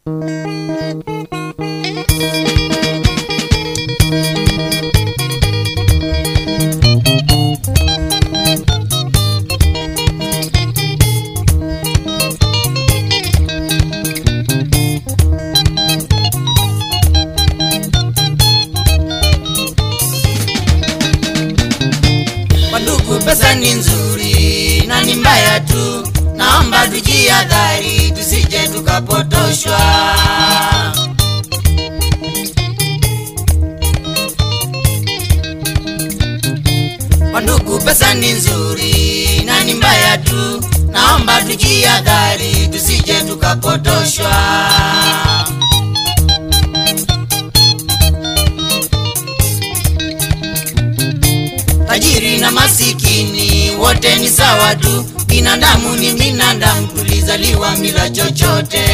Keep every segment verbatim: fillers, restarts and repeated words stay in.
Pesa ni nzuri na ni mbaya tu, naomba tujihadhari tusije tukapotoshwa. Wandugu, pesa ni nzuri na ni mbaya tu, naomba tujihadhari tusije tukapotoshwa. Tajiri na masikini wote ni sawa tu, binadamu ni binadamu, tulizaliwa bila chochote.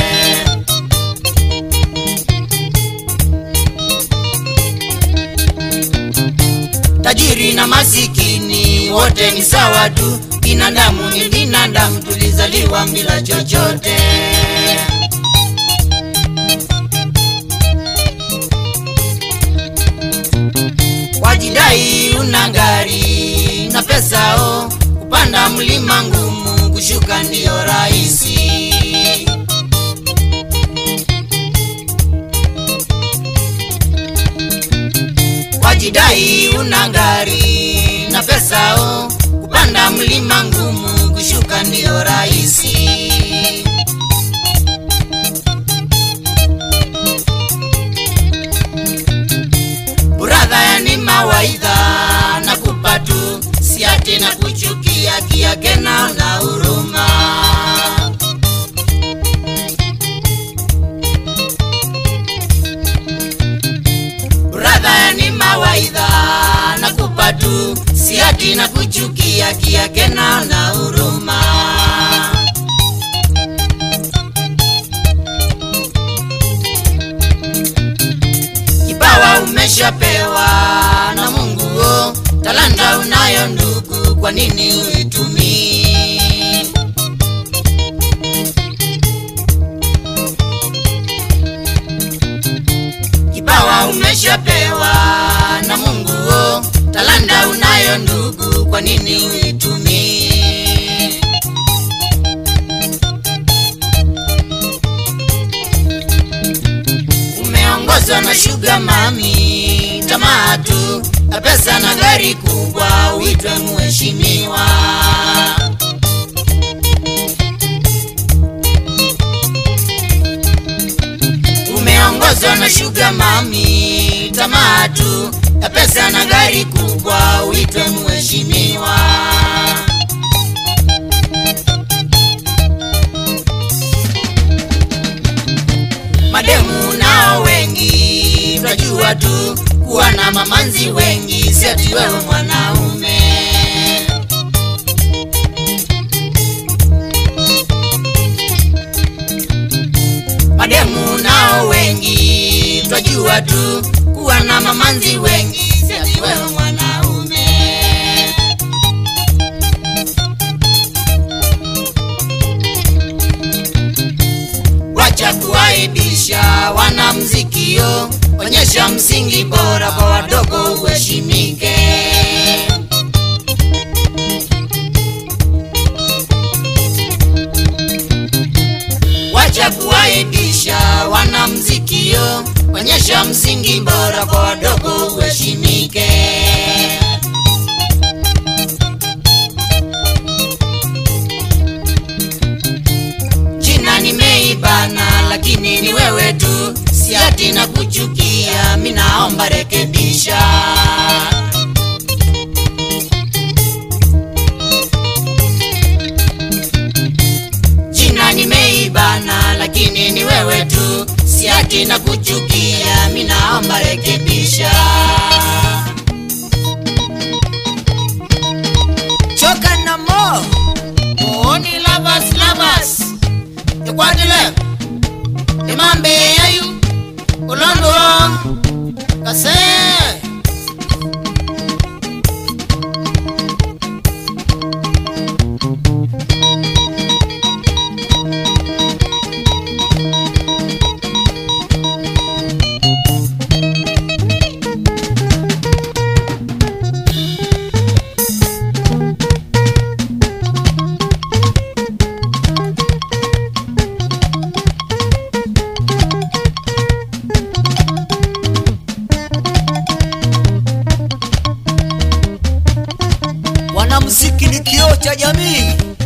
Tajiri na masikini wote ni sawa tu, binadamu ni binadamu, tulizaliwa bila chochote. Wajidai una gari na pesa o, kupanda mlima ngumu, kushuka ndio rahisi. Wajidai una gari na pesa o, kupanda mlima ngumu, kushuka ndio rahisi. Mawaidha na kupatu, si ati na kuchukia, kiake na na huruma. Brother, ni mawaidha na kupatu, si ati na kuchukia, kiake na na huruma. Kipawa umeshapewa na Mungu o, talanta unayo ndugu, kwa nini uitumii? Kipawa umeshapewa na Mungu o, talanta unayo ndugu, kwa nini uitumii? Umeongozwa na sugar mami, tamaa tu, na pesa na gari kubwa, uitwe mheshimiwa. Umeongozwa na sugar mami, tamaa tu, na pesa na gari kubwa, uitwe mheshimiwa. Mademu nao wengi, tunajua tu, kuwa na mamanzi wengi, si ati wewe mwanaume. Mademu nao wengi, tunajua tu, kuwa na mamanzi wengi, si ati wewe mwanaume. Wacha kuaibisha wanamzikio, onyesha msingi bora kwa wadogo, uheshimike. Wacha kuaibisha wanamzikio, onyesha msingi bora kwa wadogo, uheshimike. Jina nimeibana lakini ni wewe tu, si ati na kuchukia, mimi naomba rekebisha. Jina nimeibana lakini ni wewe tu, si ati na kuchukia, mimi naomba rekebisha. Choka na mo Oni lovers lovers, Yukwadile Imambe yayu Ulondo Kase cha jamii.